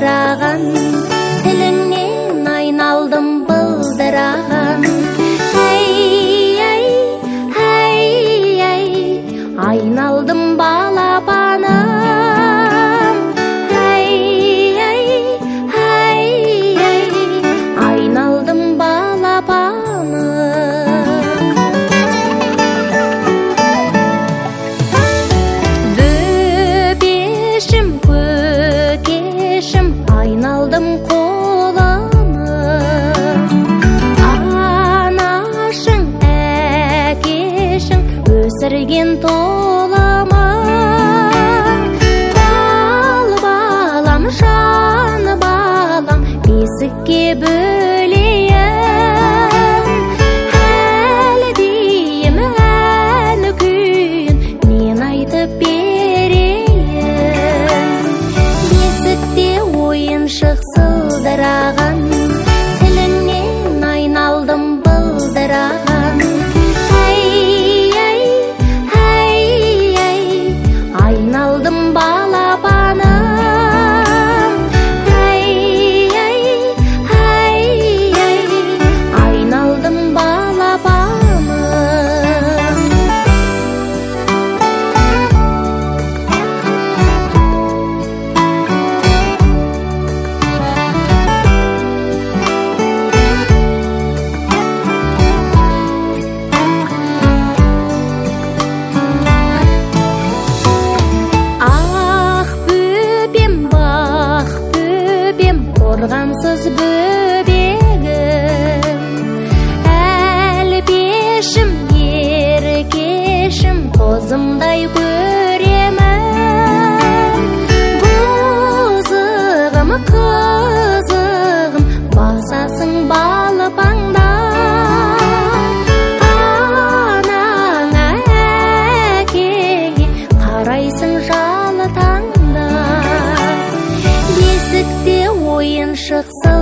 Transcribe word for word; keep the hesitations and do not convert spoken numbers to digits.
сылдыраған, тіліңнен айналдым былдыраған. Әй, әй, әй, әй, айналдым балапаным. Әй, әй, әй, әй, айналдым балапаным. Бөбешім, көкешім, айналдым қолымым. Анашың, әкешің, өсірген толымым. Бал балам, жан балам, бесікке бөлейін. Әлі дейім, әлі күйін, мен айтып берейін. Бесікте ойыншық сылдыраған, тіліңнен айналдым былдыраған. Әй, әй, әй, әй, айналдым балапаным. Әй, әй, әй, әй, айналдым балапаным. Ақ бөбем, бақ бөбем, қорғансыз бөбегім. Әлпешім, еркешім, қозымдай көремін. Бұзығым, қызығым, басасың балапаңда. Анаңа, әкеңе қарайсың жалы таңда. Бесікте ойыншық